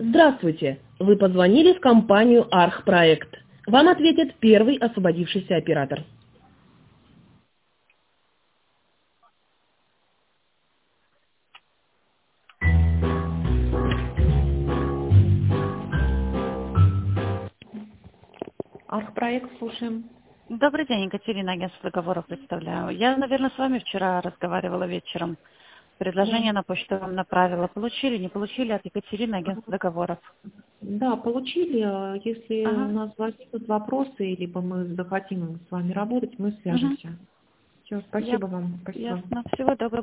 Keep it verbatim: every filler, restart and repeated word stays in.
Здравствуйте! Вы позвонили в компанию Архпроект. Вам ответит первый освободившийся оператор. Архпроект, слушаем. Добрый день, Екатерина, агентство договоров представляю. Я, наверное, с вами вчера разговаривала вечером. Предложение Да, на почту вам направила. Получили, не получили от Екатерины, агентство договоров? да, получили. Если у Ага. нас возникнут вопросы, либо мы захотим с вами работать, мы Угу. свяжемся. Все, Я... спасибо вам. Спасибо. Ясно. Всего доброго.